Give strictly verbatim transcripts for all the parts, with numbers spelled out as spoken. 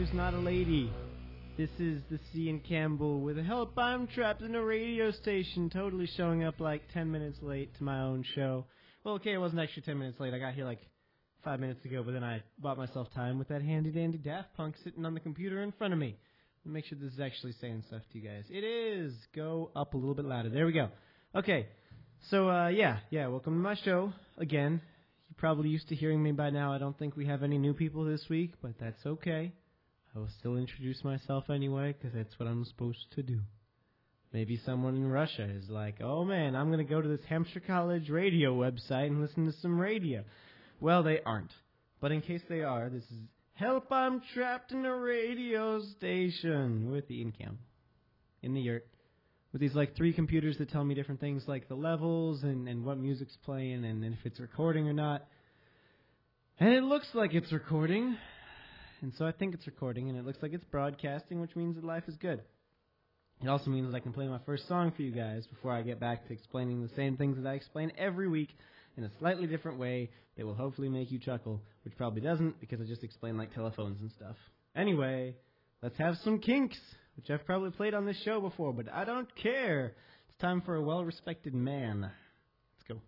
who's not a lady. This is the C and Campbell with help. I'm trapped in a radio station, totally showing up like ten minutes late to my own show. Well, okay, it wasn't actually ten minutes late. I got here like five minutes ago, but then I bought myself time with that handy-dandy Daft Punk sitting on the computer in front of me. Let me make sure this is actually saying stuff to you guys. It is. Go up a little bit louder. There we go. Okay. So, uh, yeah, yeah, welcome to my show again. You're probably used to hearing me by now. I don't think we have any new people this week, but that's okay. I will still introduce myself anyway, because that's what I'm supposed to do. Maybe someone in Russia is like, oh man, I'm going to go to this Hampshire College radio website and listen to some radio. Well, they aren't. But in case they are, this is Help, I'm Trapped in a Radio Station with Ian Campbell in the yurt. With these like three computers that tell me different things like the levels and, and what music's playing and, and if it's recording or not. And it looks like it's recording. And so I think it's recording and it looks like it's broadcasting, which means that life is good. It also means that I can play my first song for you guys before I get back to explaining the same things that I explain every week in a slightly different way that will hopefully make you chuckle, which probably doesn't because I just explain like telephones and stuff. Anyway, let's have some Kinks, which I've probably played on this show before, but I don't care. It's time for a well-respected man. Let's go.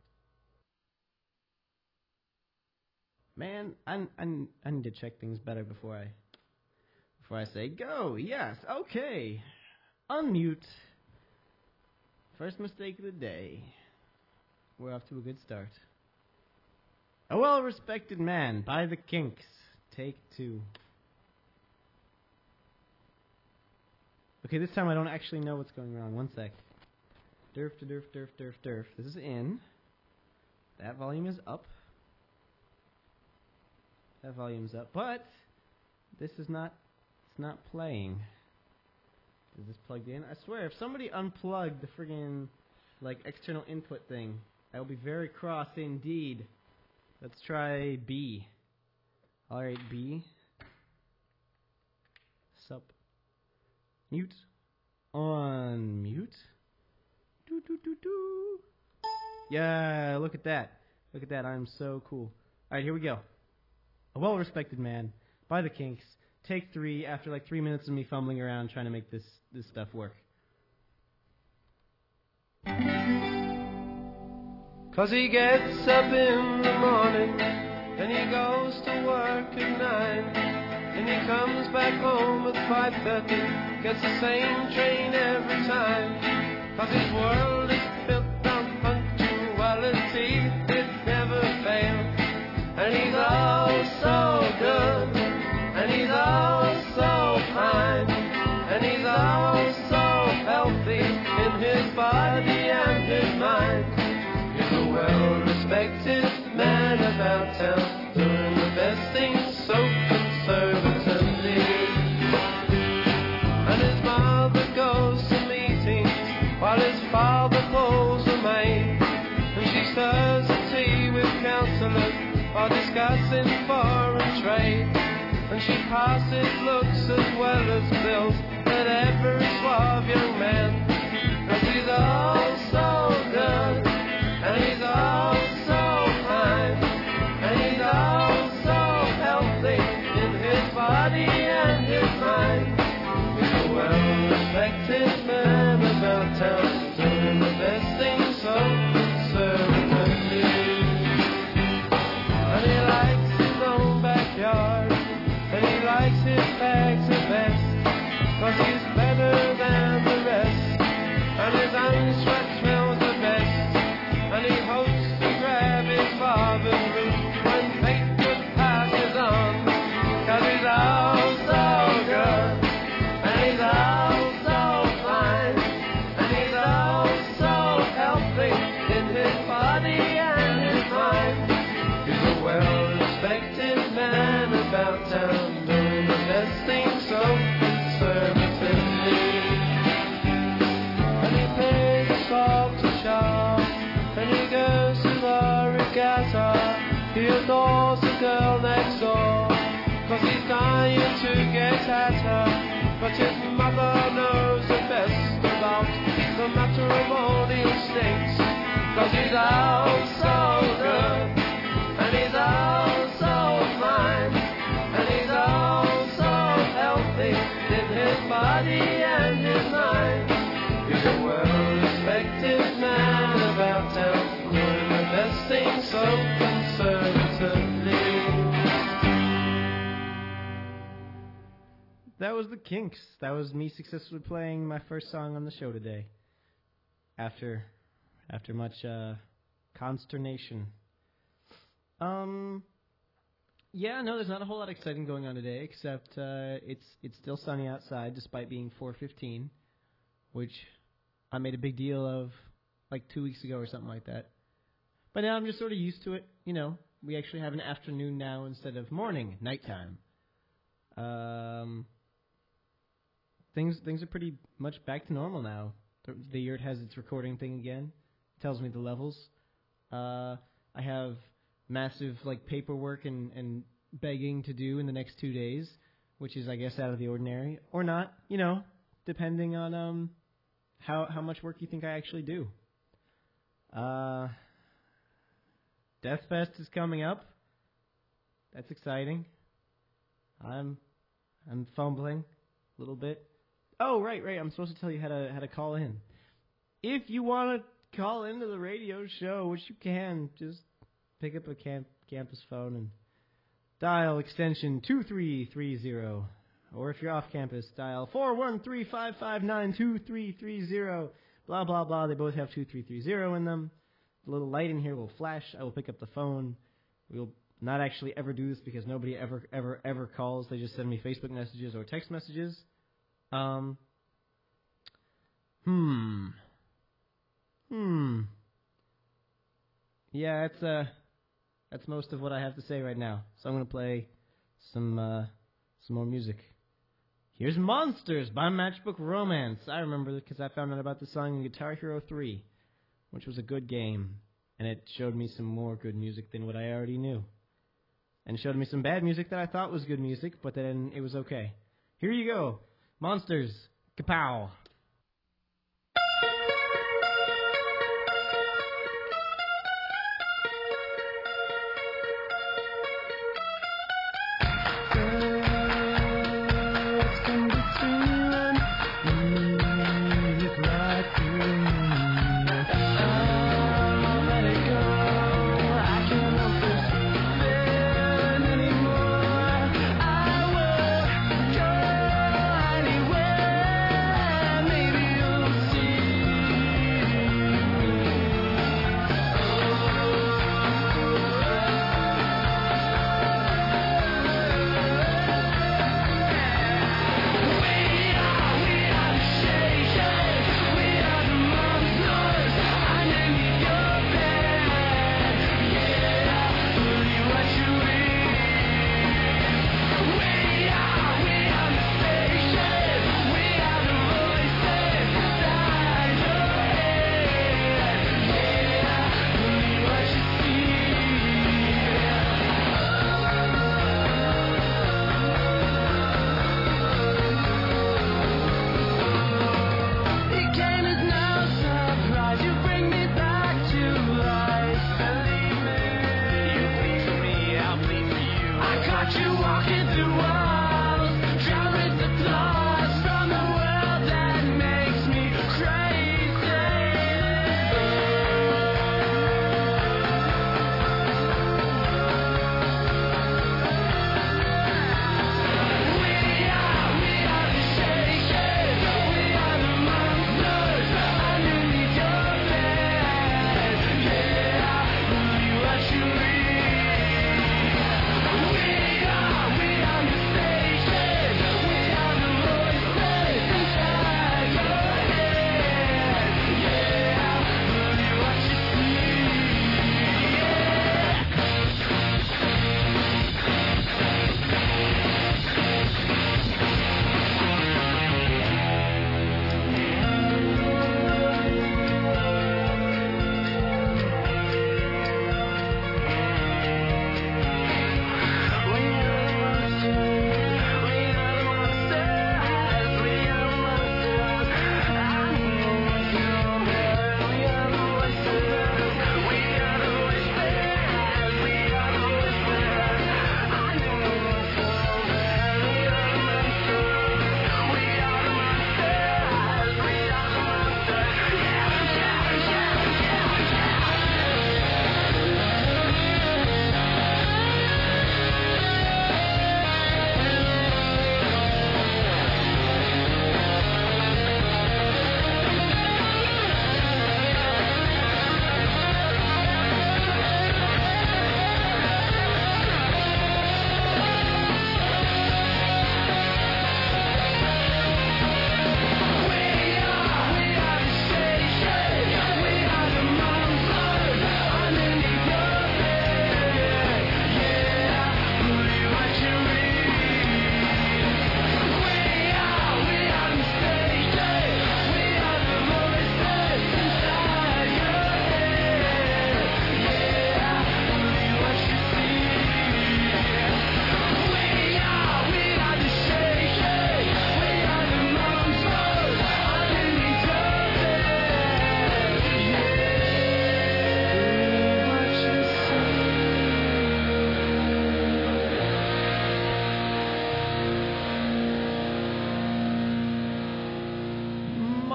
Man, I, I, I need to check things better before I before I say go. Yes, okay. Unmute. First mistake of the day. We're off to a good start. A Well-Respected Man by the Kinks. Take two. Okay, this time I don't actually know what's going wrong. One sec. Durf to durf, durf, durf, durf. This is in. That volume is up. That volume's up. But this is not, it's not playing. Is this plugged in? I swear, if somebody unplugged the friggin' like external input thing, I will be very cross indeed. Let's try B. Alright, B. Sup. Mute. On mute. Do do do do. Yeah, look at that. Look at that. I'm so cool. Alright, here we go. A Well-Respected Man by the Kinks. Take three after like three minutes of me fumbling around trying to make this, this stuff work. Cause he gets up in the morning, then he goes to work at nine, then he comes back home at five thirty, gets the same train every time. Cause his world is built on punctuality, it never fails. And he's all so good, and he's all so fine, and he's all so healthy in his body and his mind. He's a well-respected man about town, doing the best things so conservatively. And his mother goes to meetings while his father pulls the maid, and she stirs the tea with counsellors while discussing foreign trade. And she passes looks as well as bills at every suave young man. Cause he's all so good, and he's all so fine, and he's all so healthy in his body and his mind. He's a well-respected man about town, doing the best things so conservatively. And he likes his own backyard, and he likes his bags the best, cause he's better than the rest, and his own sweat smells the best, and he hopes to grab his father's root when Patewood passes on, cause he's all so good, and he's all so fine, and he's all so healthy in his body and his mind. He's a well-respected man about town, doing the best things so conservatively. And he pays his salt to shop, and he goes to the regatta. He adores the girl next door, cause he's dying to get at her. But his mother knows the best about the matrimonial stakes, cause he's all so good, and he's all so fine, and he's all so healthy. That was the Kinks. That was me successfully playing my first song on the show today. After, after much uh, consternation. Um, yeah, no, there's not a whole lot exciting going on today, except uh, it's it's still sunny outside, despite being four fifteen, which I made a big deal of like two weeks ago or something like that. But now I'm just sort of used to it. You know, we actually have an afternoon now instead of morning, nighttime. Um, things things are pretty much back to normal now. The, the yurt has its recording thing again. Tells me the levels. Uh, I have massive like paperwork and, and begging to do in the next two days, which is I guess out of the ordinary or not. You know, depending on um how how much work you think I actually do. Uh, Deathfest is coming up. That's exciting. I'm I'm fumbling a little bit. Oh, right, right. I'm supposed to tell you how to how to call in. If you want to call into the radio show, which you can, just pick up a camp, campus phone and dial extension two three three zero. Or if you're off campus, dial four one three, five five nine, two three three zero. Blah, blah, blah. They both have two three three zero in them. The little light in here will flash. I will pick up the phone. We'll not actually ever do this because nobody ever, ever, ever calls. They just send me Facebook messages or text messages. Um. Hmm. Hmm. Yeah, that's uh, that's most of what I have to say right now. So I'm gonna play some uh, some more music. Here's Monsters by Matchbook Romance. I remember because I found out about this song in Guitar Hero three, which was a good game, and it showed me some more good music than what I already knew. And showed me some bad music that I thought was good music, but then it was okay. Here you go. Monsters. Kapow. Anywhere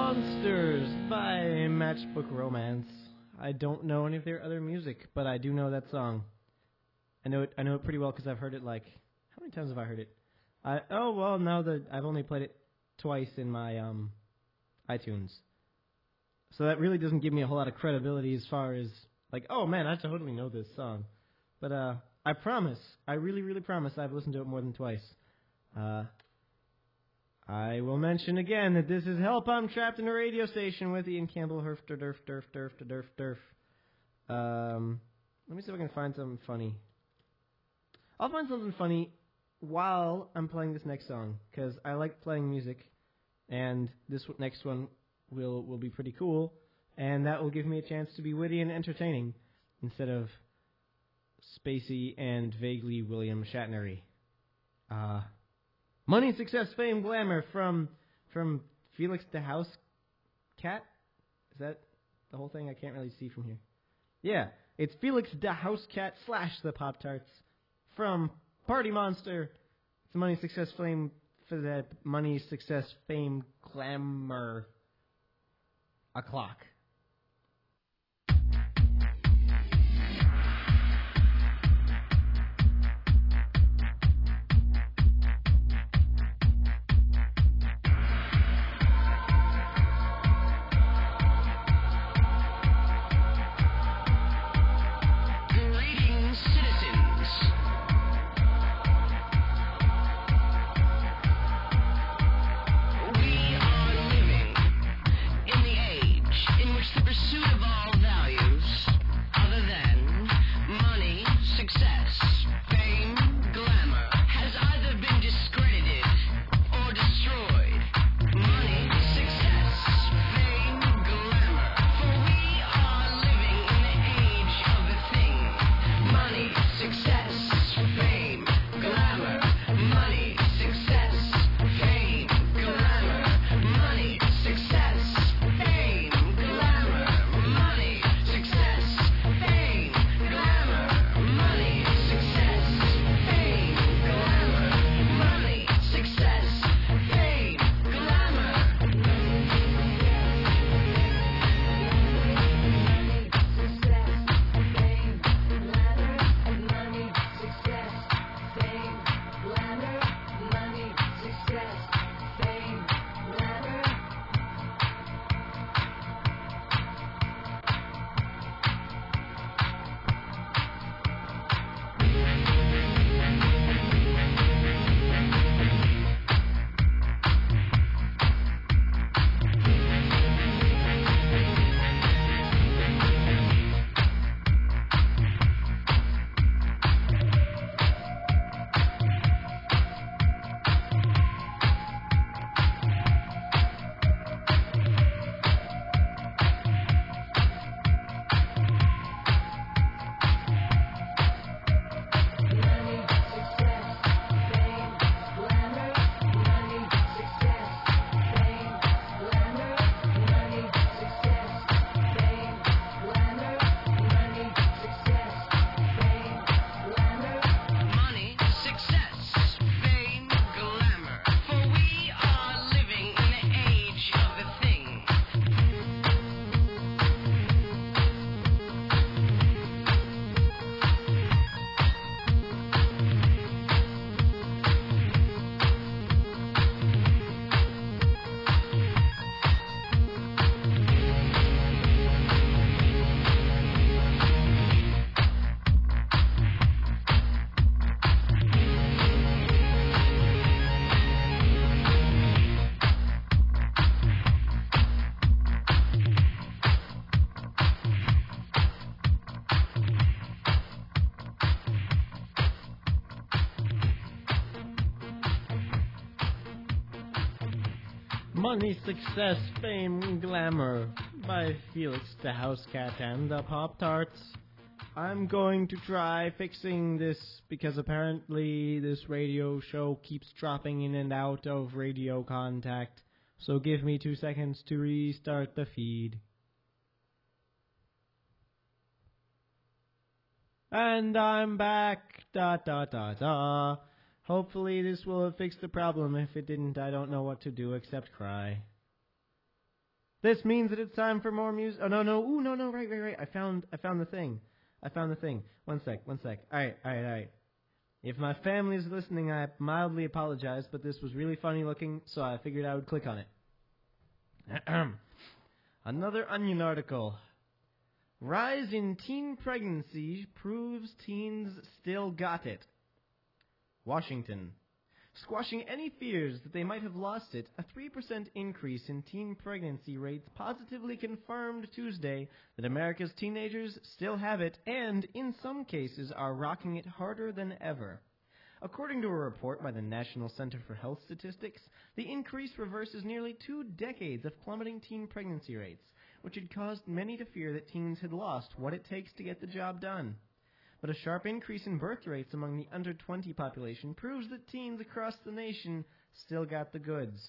Monsters by Matchbook Romance. I don't know any of their other music, but I do know that song. I know it. I know it pretty well because I've heard it like how many times have I heard it? I oh well, now that I've only played it twice in my um iTunes, so that really doesn't give me a whole lot of credibility as far as like, oh man, I totally know this song. But uh, I promise, I really, really promise, I've listened to it more than twice. Uh. I will mention again that this is Help, I'm Trapped in a Radio Station with Ian Campbell, herf, der, derf, derf, derf, derf, derf. Um, let me see if I can find something funny. I'll find something funny while I'm playing this next song, because I like playing music, and this next one will, will be pretty cool, and that will give me a chance to be witty and entertaining, instead of spacey and vaguely William Shatnery. Uh... Money, Success, Fame, Glamour from from Felix the House Cat? Is that the whole thing? I can't really see from here. Yeah, it's Felix the House Cat slash the Pop-Tarts from Party Monster. It's Money, Success, Fame, for the Money, Success, Fame, Glamour o'clock. Money, Success, Fame, Glamour by Felix the House Cat and the Pop-Tarts. I'm going to try fixing this because apparently this radio show keeps dropping in and out of radio contact. So give me two seconds to restart the feed. And I'm back, da da da da. Hopefully this will have fixed the problem. If it didn't, I don't know what to do except cry. This means that it's time for more music. Oh, no, no. Ooh, no, no. Right, right, right. I found, I found the thing. I found the thing. One sec, one sec. All right, all right, all right. If my family's listening, I mildly apologize, but this was really funny looking, so I figured I would click on it. Another Onion article. Rise in teen pregnancy proves teens still got it. Washington. Squashing any fears that they might have lost it, a three percent increase in teen pregnancy rates positively confirmed Tuesday that America's teenagers still have it and, in some cases, are rocking it harder than ever. According to a report by the National Center for Health Statistics, the increase reverses nearly two decades of plummeting teen pregnancy rates, which had caused many to fear that teens had lost what it takes to get the job done. But a sharp increase in birth rates among the under twenty population proves that teens across the nation still got the goods.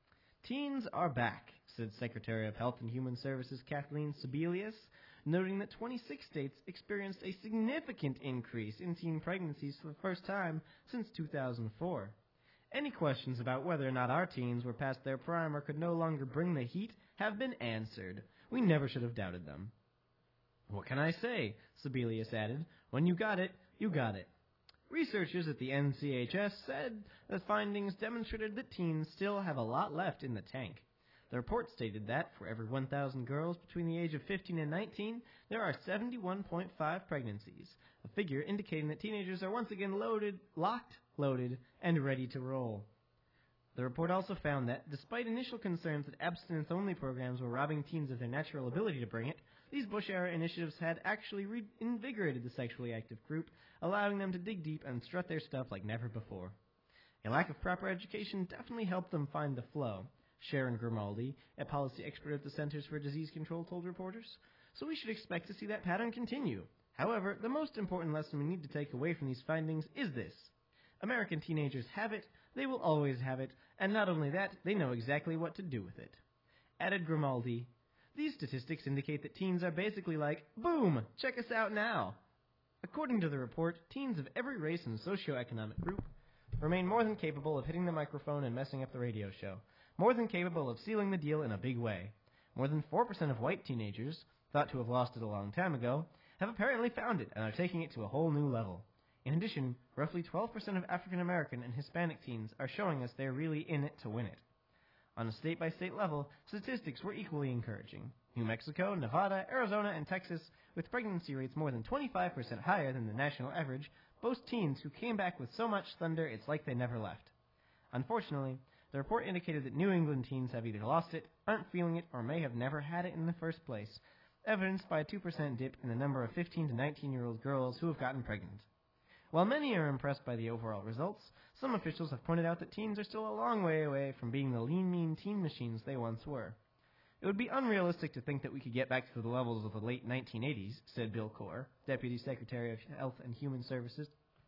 Teens are back, said Secretary of Health and Human Services Kathleen Sebelius, noting that twenty-six states experienced a significant increase in teen pregnancies for the first time since two thousand four. Any questions about whether or not our teens were past their prime or could no longer bring the heat have been answered. We never should have doubted them. What can I say? Sebelius added. When you got it, you got it. Researchers at the N C H S said the findings demonstrated that teens still have a lot left in the tank. The report stated that for every one thousand girls between the age of fifteen and nineteen, there are seventy-one point five pregnancies, a figure indicating that teenagers are once again loaded, locked, loaded, and ready to roll. The report also found that, despite initial concerns that abstinence-only programs were robbing teens of their natural ability to bring it, these Bush-era initiatives had actually reinvigorated the sexually active group, allowing them to dig deep and strut their stuff like never before. A lack of proper education definitely helped them find the flow, Sharon Grimaldi, a policy expert at the Centers for Disease Control, told reporters. So we should expect to see that pattern continue. However, the most important lesson we need to take away from these findings is this. American teenagers have it, they will always have it, and not only that, they know exactly what to do with it. Added Grimaldi, these statistics indicate that teens are basically like, boom, check us out now. According to the report, teens of every race and socioeconomic group remain more than capable of hitting the microphone and messing up the radio show, more than capable of sealing the deal in a big way. More than four percent of white teenagers, thought to have lost it a long time ago, have apparently found it and are taking it to a whole new level. In addition, roughly twelve percent of African American and Hispanic teens are showing us they're really in it to win it. On a state-by-state level, statistics were equally encouraging. New Mexico, Nevada, Arizona, and Texas, with pregnancy rates more than twenty-five percent higher than the national average, boast teens who came back with so much thunder it's like they never left. Unfortunately, the report indicated that New England teens have either lost it, aren't feeling it, or may have never had it in the first place, evidenced by a two percent dip in the number of fifteen to nineteen-year-old girls who have gotten pregnant. While many are impressed by the overall results, some officials have pointed out that teens are still a long way away from being the lean, mean teen machines they once were. It would be unrealistic to think that we could get back to the levels of the late nineteen eighties, said Bill Corr, Deputy Secretary of Health and Human Services.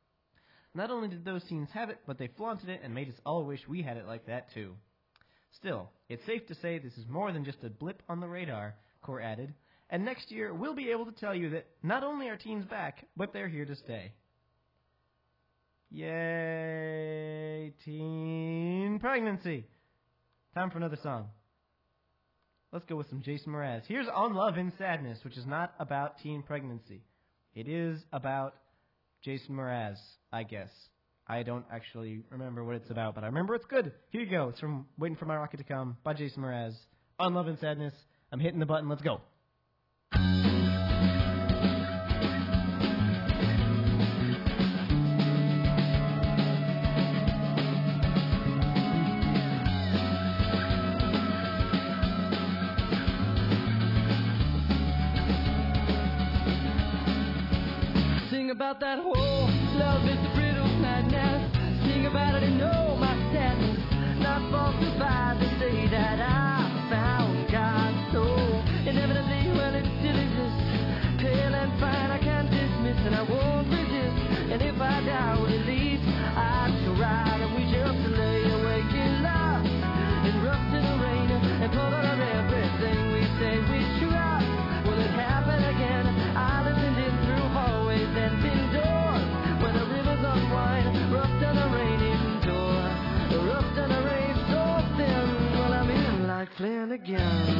Not only did those teens have it, but they flaunted it and made us all wish we had it like that too. Still, it's safe to say this is more than just a blip on the radar, Corr added, and next year we'll be able to tell you that not only are teens back, but they're here to stay. Yay, teen pregnancy. Time for another song. Let's go with some Jason Mraz. Here's On Love in Sadness, which is not about teen pregnancy. It is about Jason Mraz, I guess. I don't actually remember what it's about, but I remember it's good. Here you go. It's from Waiting for My Rocket to Come by Jason Mraz. On Love in Sadness. I'm hitting the button. Let's go. About that whole love is a brittle madness. Sing about it and know my sadness. Not falsified to say that I found God's soul. Inevitably, well, it still exists. Pale and fine, I can't dismiss, and I won't resist. And if I doubt, at least I'd try. And we just lay awake in love, in rust and the rain, and pull out of everything we say we trust. Will it happen again? I listened in through hallways and thin doors, where the rivers unwind, rough on a rainy door, rough on a rain so thin. Well, I'm in like Flynn again.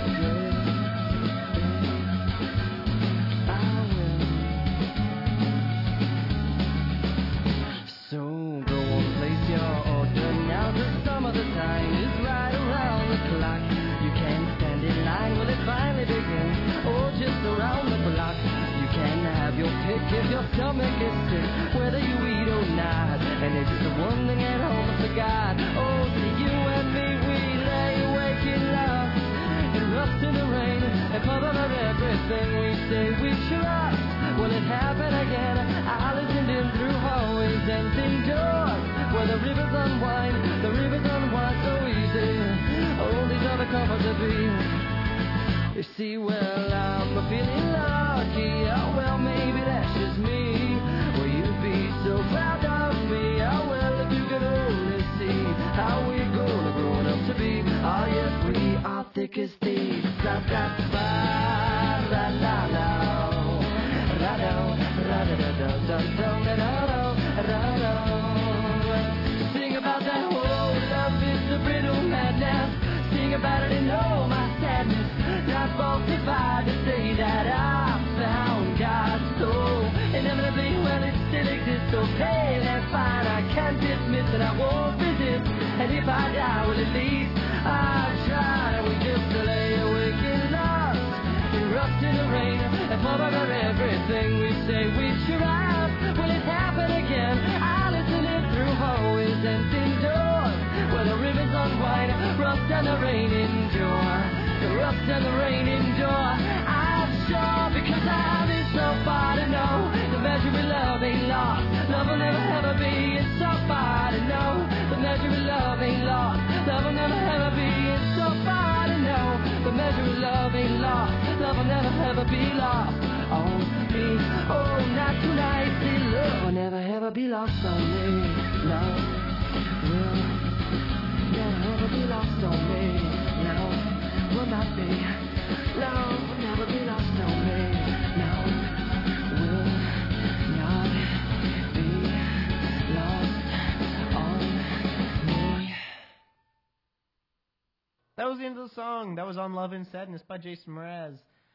That was the end of the song. That was On Love and Sadness by Jason Mraz.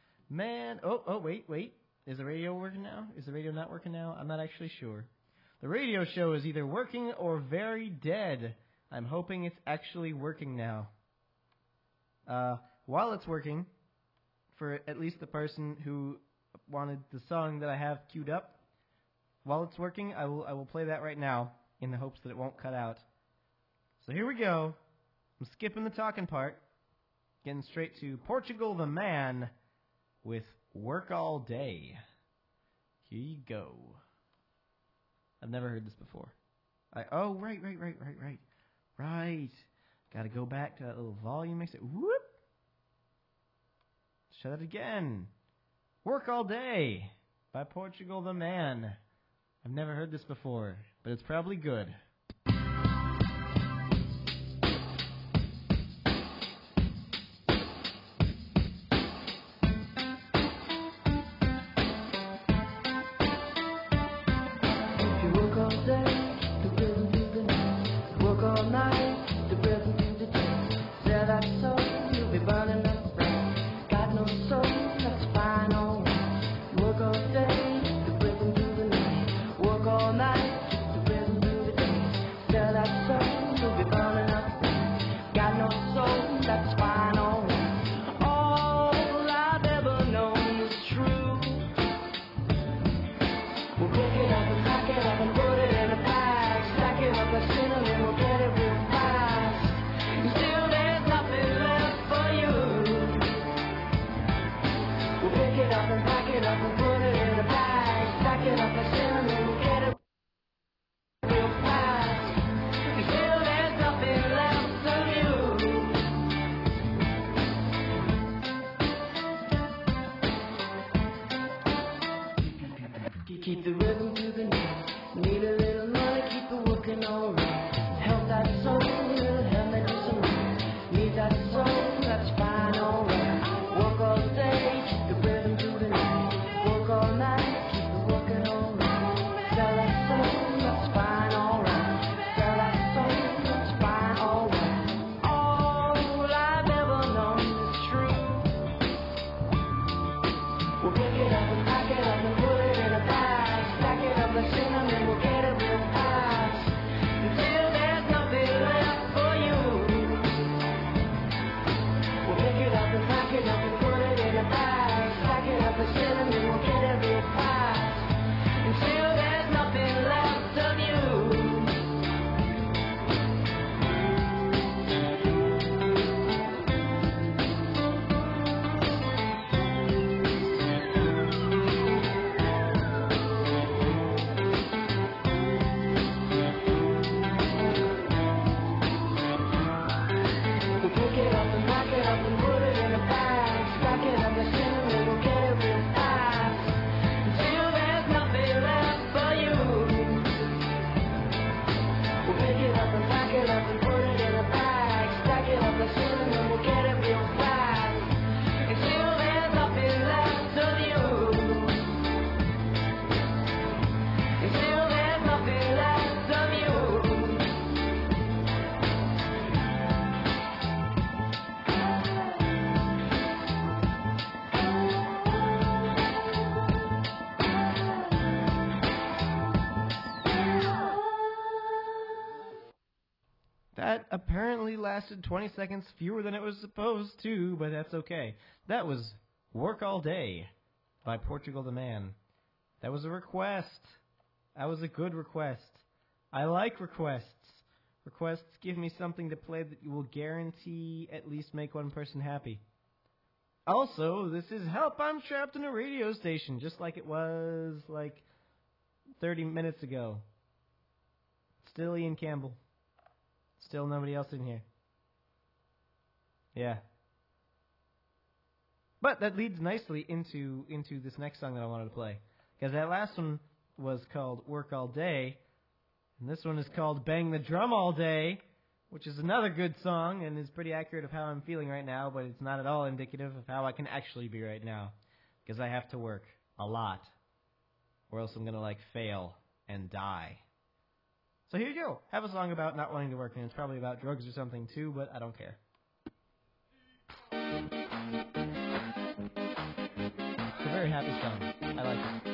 Man, oh, oh, wait, wait. Is the radio working now? Is the radio not working now? I'm not actually sure. The radio show is either working or very dead. I'm hoping it's actually working now. Uh, while it's working, for at least the person who wanted the song that I have queued up, while it's working, I will I will play that right now in the hopes that it won't cut out. So here we go. I'm skipping the talking part, getting straight to Portugal the Man with Work All Day. Here you go. I've never heard this before. I oh right right right right right right. Got to go back to that little volume mix. It whoop. Shut it again. Work All Day by Portugal the Man. I've never heard this before, but it's probably good. That apparently lasted twenty seconds fewer than it was supposed to, but that's okay. That was Work All Day by Portugal the Man. That was a request. That was a good request. I like requests. Requests give me something to play that will guarantee at least make one person happy. Also, this is Help, I'm Trapped in a Radio Station, just like it was like thirty minutes ago. Still Ian Campbell. Still nobody else in here. Yeah. But that leads nicely into into this next song that I wanted to play. Because that last one was called Work All Day. And this one is called Bang the Drum All Day, which is another good song and is pretty accurate of how I'm feeling right now, but it's not at all indicative of how I can actually be right now. Because I have to work a lot. Or else I'm going to, like, fail and die. So here you go. Have a song about not wanting to work, and it's probably about drugs or something too, but I don't care. It's a very happy song. I like it.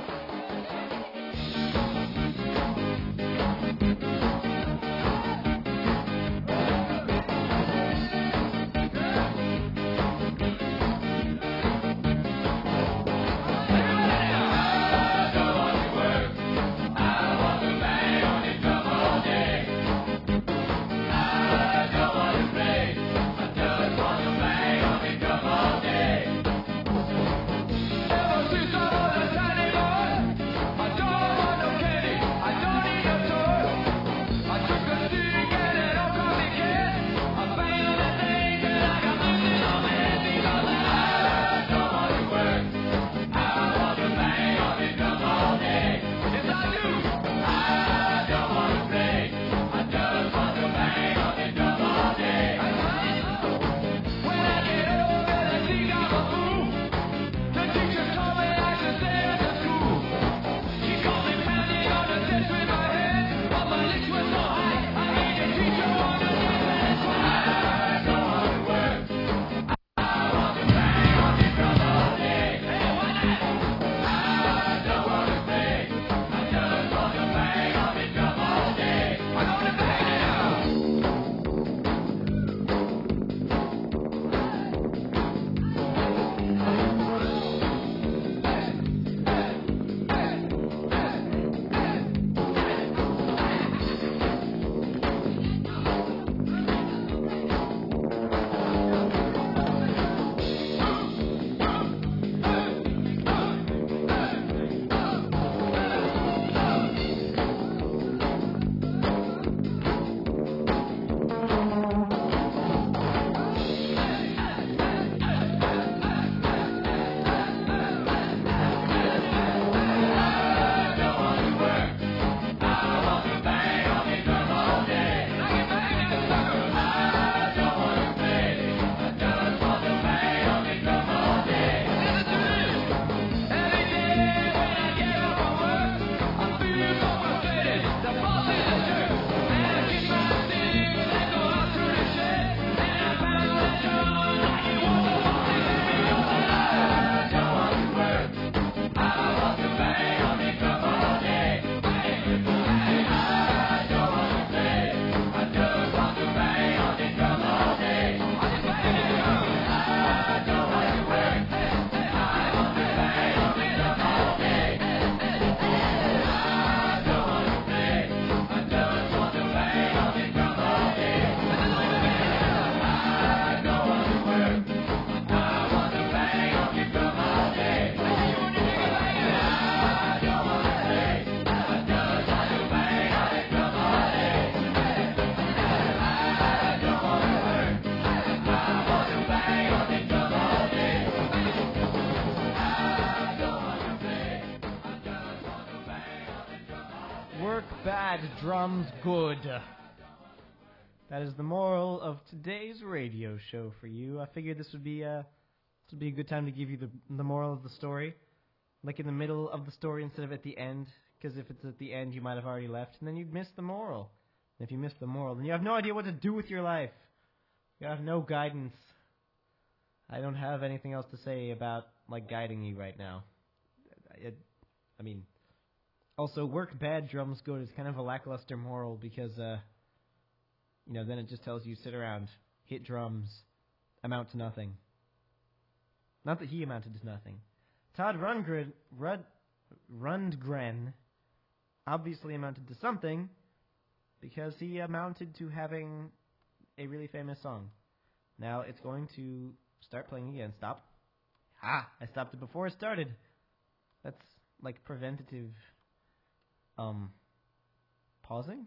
Drums good. That is the moral of today's radio show for you. I figured this would be uh, this would be a good time to give you the the moral of the story, like in the middle of the story instead of at the end. Because if it's at the end, you might have already left, and then you'd miss the moral. And if you miss the moral, then you have no idea what to do with your life. You have no guidance. I don't have anything else to say about like guiding you right now. I, I mean. Also, work bad, drums good is kind of a lackluster moral because, uh, You know, then it just tells you sit around, hit drums, amount to nothing. Not that he amounted to nothing. Todd Rundgren, Rud, Rundgren obviously amounted to something because he amounted to having a really famous song. Now it's going to start playing again. Stop. Ah, I stopped it before it started. That's like preventative um pausing?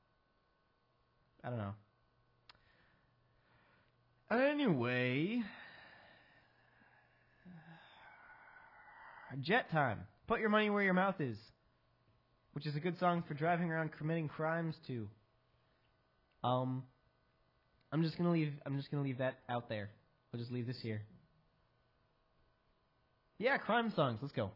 I don't know. Anyway, Jet Time. Put your money where your mouth is, which is a good song for driving around committing crimes to. Um, I'm just gonna leave. I'm just gonna leave that out there. I'll just leave this here. Yeah, crime songs. Let's go.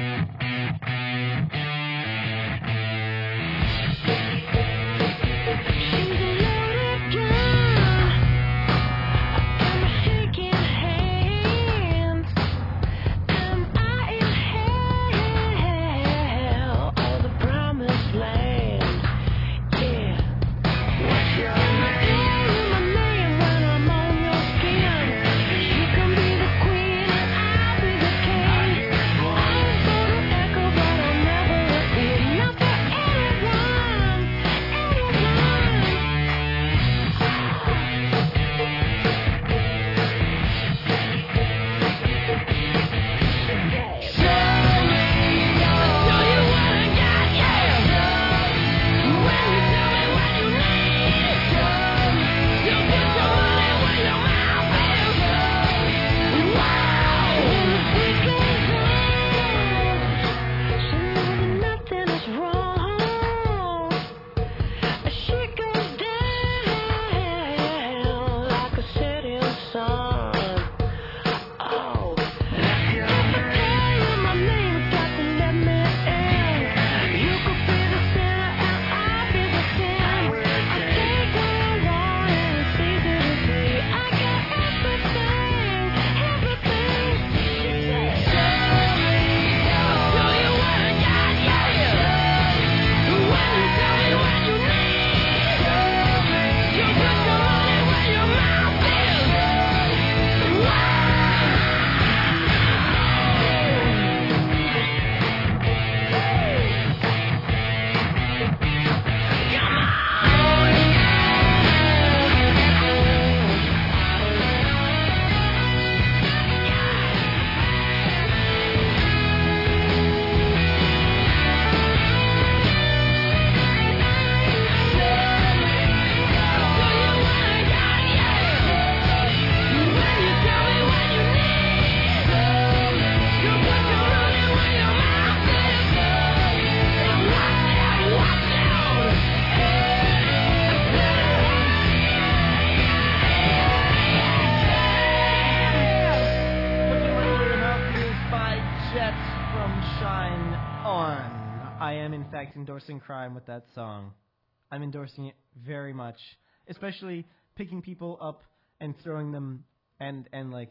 Endorsing crime with that song. I'm endorsing it very much, especially picking people up and throwing them and and like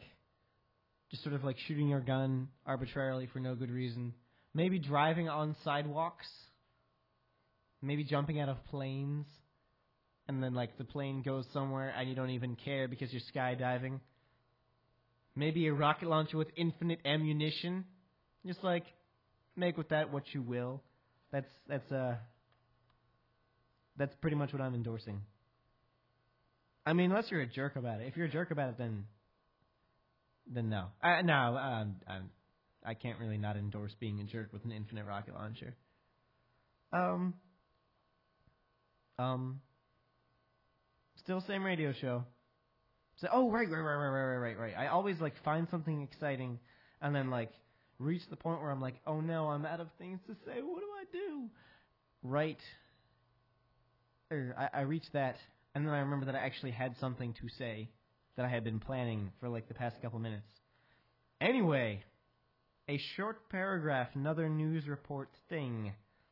just sort of like shooting your gun arbitrarily for no good reason. Maybe driving on sidewalks. Maybe jumping out of planes and then like the plane goes somewhere and you don't even care because you're skydiving. Maybe a rocket launcher with infinite ammunition. Just like make with that what you will. That's that's uh that's pretty much what I'm endorsing. I mean, unless you're a jerk about it. If you're a jerk about it, then then no. I, no, um, I'm, I can't really not endorse being a jerk with an infinite rocket launcher. Um, um, still same radio show. So, oh right, right, right, right, right, right, right. I always like find something exciting, and then like. Reach the point where I'm like, oh no, I'm out of things to say. What do I do? Right. Er, I, I reach that, and then I remember that I actually had something to say that I had been planning for like the past couple minutes. Anyway, a short paragraph, another news report thing.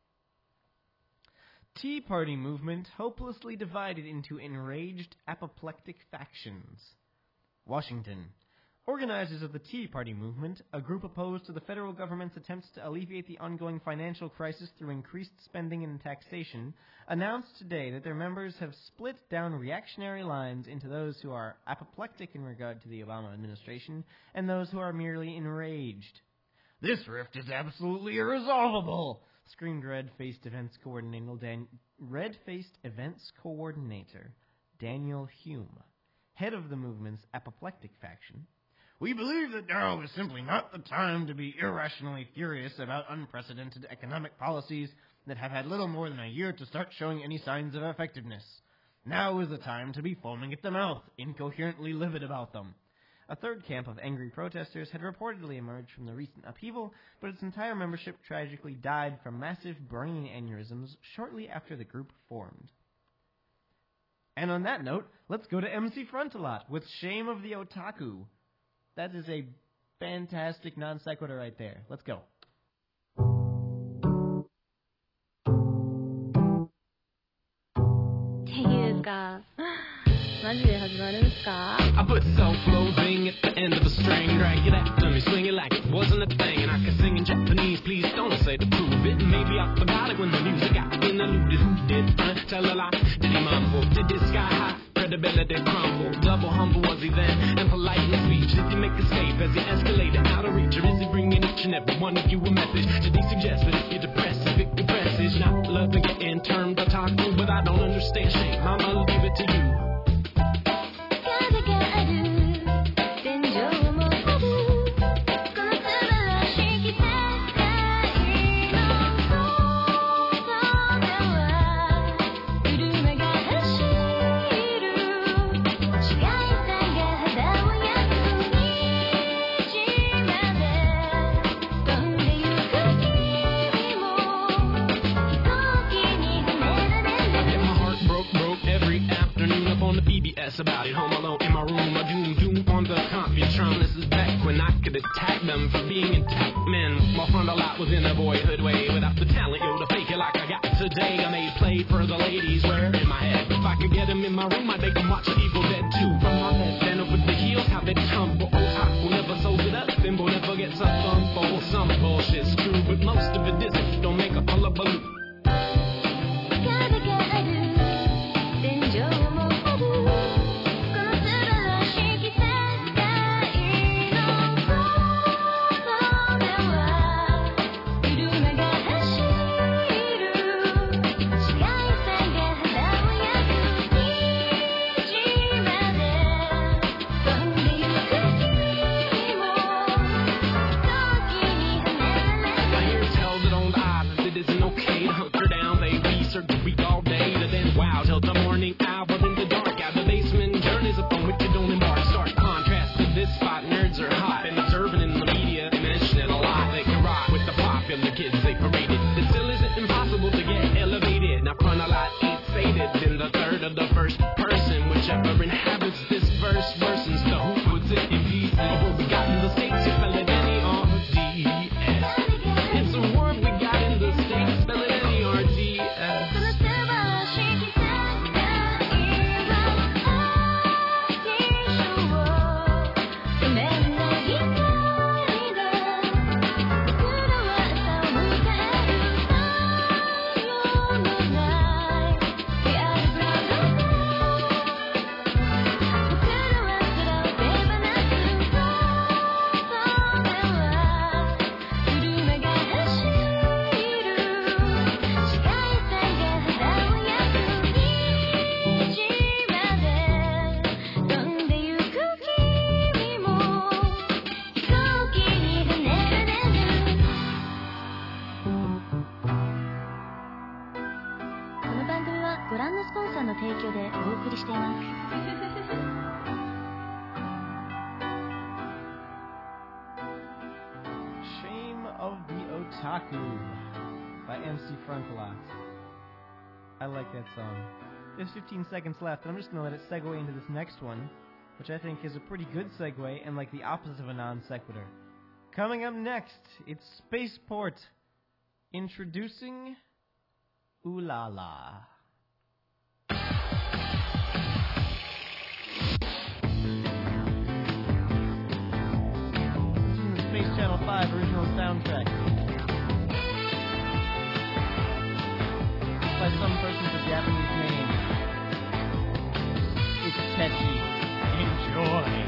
Tea Party movement hopelessly divided into enraged apoplectic factions. Washington. Organizers of the Tea Party movement, a group opposed to the federal government's attempts to alleviate the ongoing financial crisis through increased spending and taxation, announced today that their members have split down reactionary lines into those who are apoplectic in regard to the Obama administration and those who are merely enraged. "This rift is absolutely irresolvable," screamed Red-Faced Events Coordinator, Dan- Red-Faced Events Coordinator Daniel Hume, head of the movement's apoplectic faction. "We believe that now is simply not the time to be irrationally furious about unprecedented economic policies that have had little more than a year to start showing any signs of effectiveness. Now is the time to be foaming at the mouth, incoherently livid about them." A third camp of angry protesters had reportedly emerged from the recent upheaval, but its entire membership tragically died from massive brain aneurysms shortly after the group formed. And on that note, let's go to M C Frontalot with Shame of the Otaku. That is a fantastic non sequitur right there. Let's go. っていうか、マジで始まるんすか? I put self-loathing at the end of a string, drag it after me, swing it like it wasn't a thing, and I can sing in Japanese, please don't say to prove it. Maybe I forgot it when the music got been alluded. Who did? Uh, tell a lie, did he mumble? Did this sky high? Credibility crumble. Double humble was he then, and polite in speech. Did he make escape as he escalated out of reach, or is he bringing each and every one of you a message? Did he suggest that if you're depressed, if it depresses, not loving it in terms of talking, but I don't understand shame. I'ma leave it to you. About it, home alone in my room, I doom doom on the Computron. This is back when I could attack them for being intact men. My front a lot was in a boyhood way, without the talent, yo, to fake it like I got today. I made play for the ladies, where in my head, if I could get them in my room, I'd make them watch Evil Dead two. From my bed, then over the heels, how they tumble. Oh, I will never sold it up, thimble never gets a fumble. Some bullshit's true, but most of it isn't. Don't make a hullabaloo. By M C Frontalot. I like that song. There's fifteen seconds left, and I'm just going to let it segue into this next one, which I think is a pretty good segue and like the opposite of a non sequitur. Coming up next, it's Spaceport, introducing Ooh La La. Channel five original soundtrack. By some person with a Japanese name. It's catchy. Enjoy.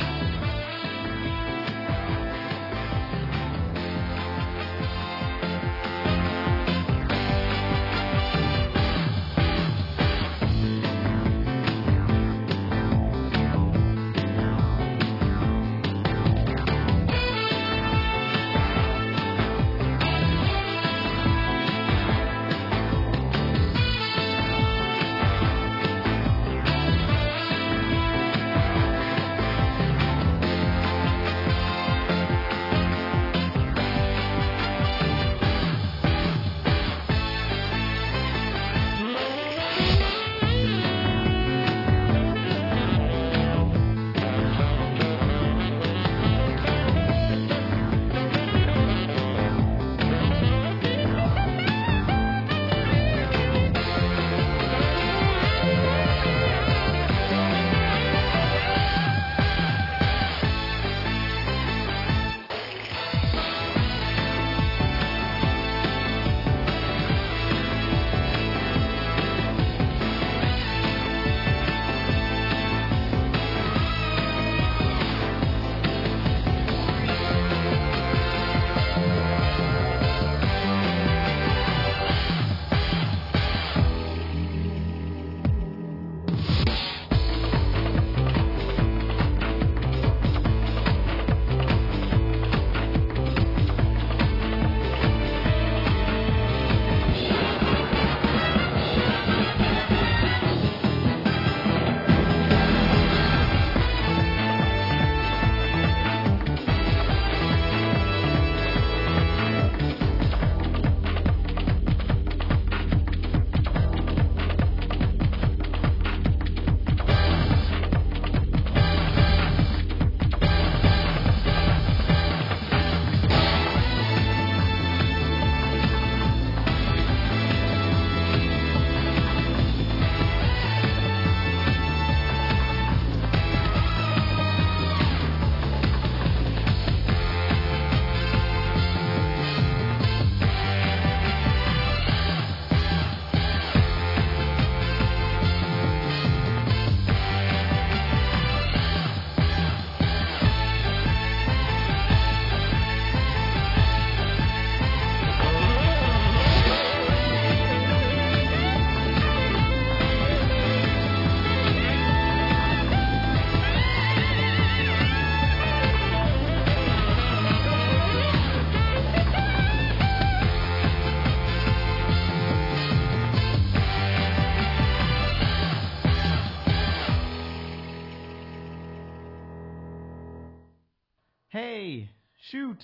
Hey, shoot.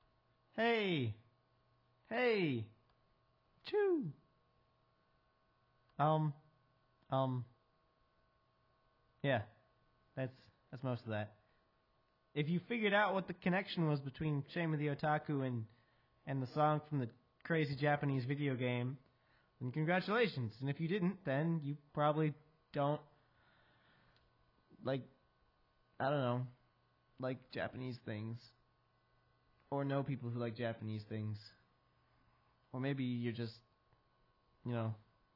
Hey. Hey. Choo. Um. Um. Yeah. That's that's most of that. If you figured out what the connection was between Shame of the Otaku and and the song from the crazy Japanese video game, then congratulations. And if you didn't, then you probably don't like, I don't know, like Japanese things. Or know people who like Japanese things. Or maybe you're just, you know,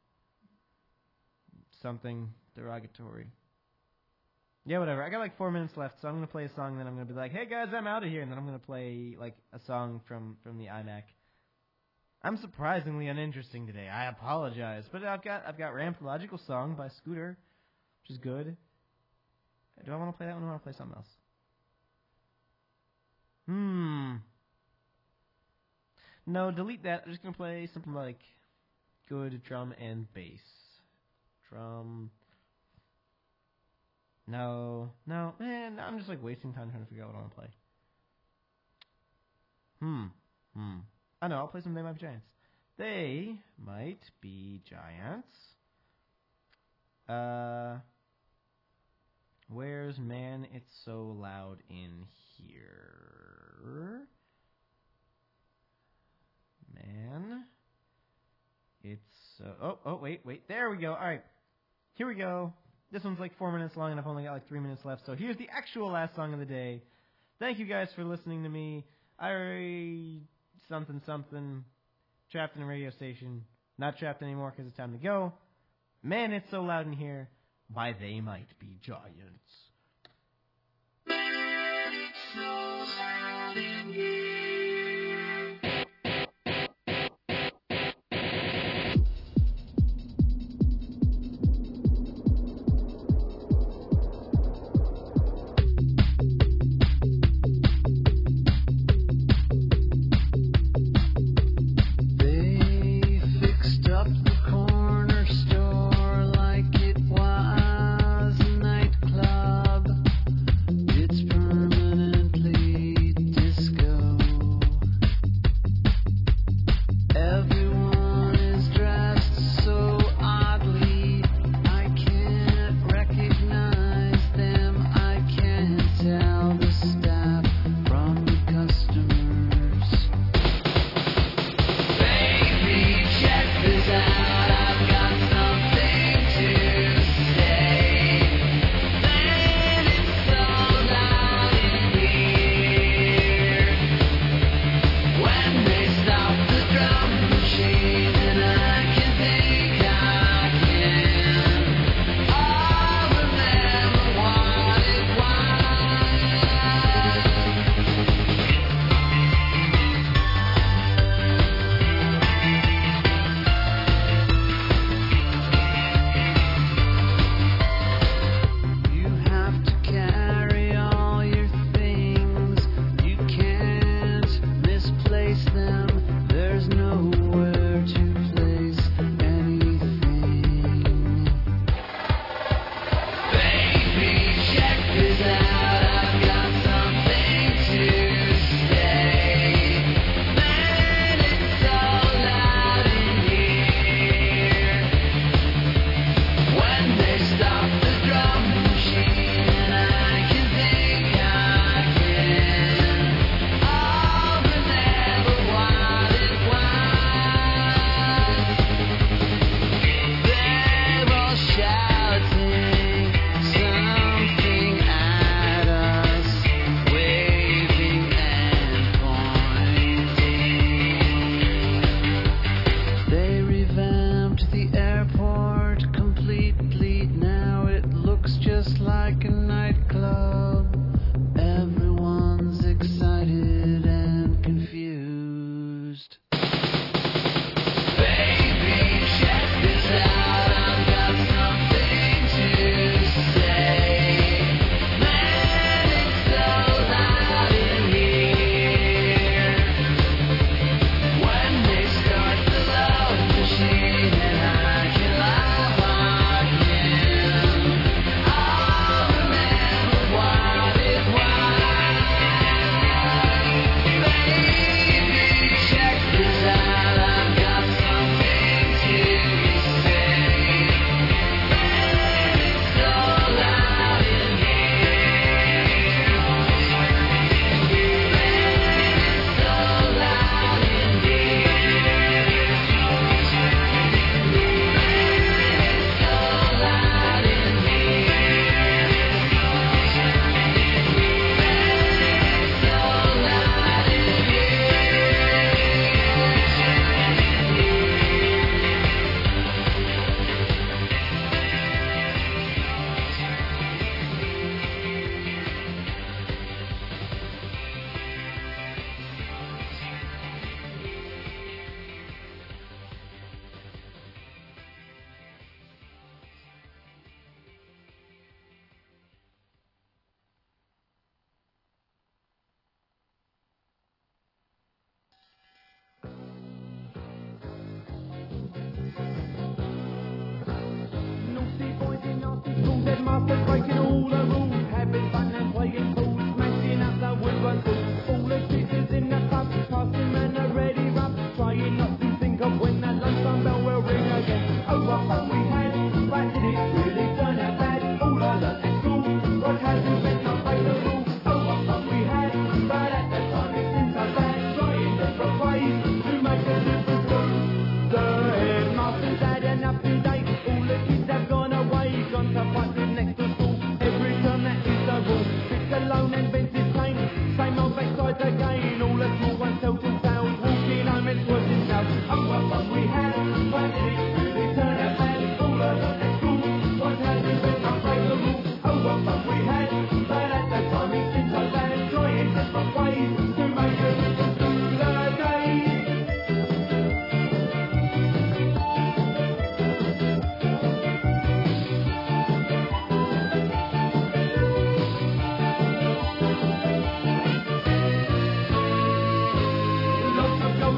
something derogatory. Yeah, whatever. I got like four minutes left, so I'm going to play a song, and then I'm going to be like, hey guys, I'm out of here, and then I'm going to play like a song from, from the iMac. I'm surprisingly uninteresting today. I apologize, but I've got I've got Rampological Song by Scooter, which is good. Do I want to play that one or do I want to play something else? Hmm. No, delete that. I'm just going to play something like good drum and bass. Drum. No. No. Man, I'm just like wasting time trying to figure out what I want to play. Hmm. Hmm. I know, I'll play some They Might Be Giants. They might be giants. Uh, where's Man It's So Loud in Here? Man. It's so... Oh, oh, wait, wait. There we go. All right. Here we go. This one's like four minutes long, and I've only got like three minutes left. So here's the actual last song of the day. Thank you guys for listening to me. I something something trapped in a radio station. Not trapped anymore because it's time to go. Man, it's so loud in here. Why, they might be giants. Alone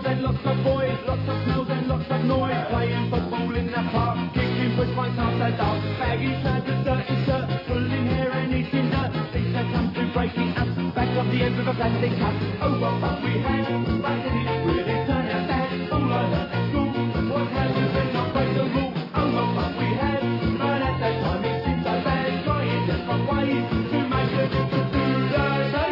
and lots of boys, lots of smells and lots of noise. Playing football in the park, kicking push right after dark. Baggy trousers, dirty shirt, pulling hair and eating dirt. Things that come through breaking up, back off the end of a plastic cup. Oh, what fun we had, but did it really turn out bad? All I learned at school was how to bend not break the rule. Oh, what fun we had, but at that time it seemed so bad. Trying different ways to make a difference to the day.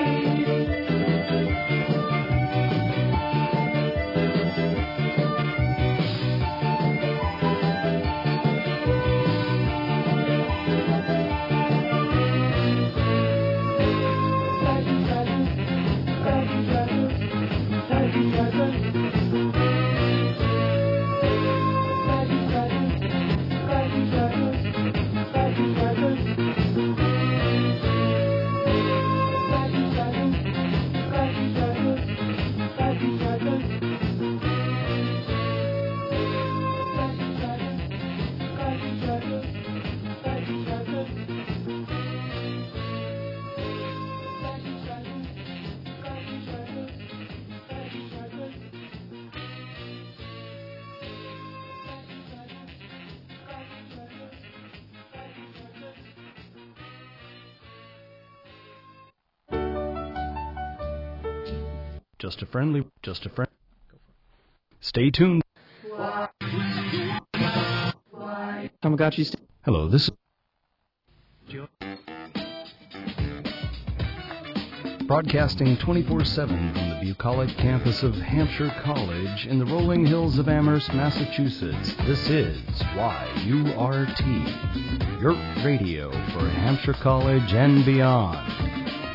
Just a friendly, just a friend. Stay tuned. Tamagotchi. St- Hello, this is broadcasting twenty-four seven from the bucolic campus of Hampshire College in the rolling hills of Amherst, Massachusetts. This is Y U R T, your radio for Hampshire College and beyond.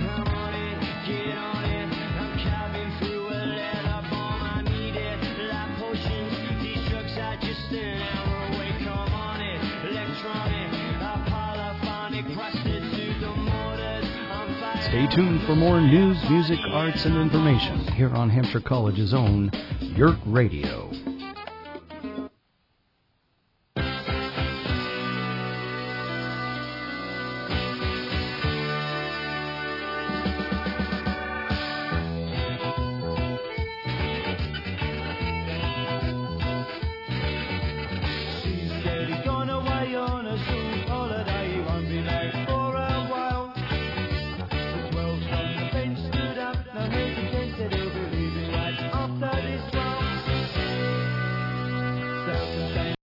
Stay tuned for more news, music, arts, and information here on Hampshire College's own Yurt Radio.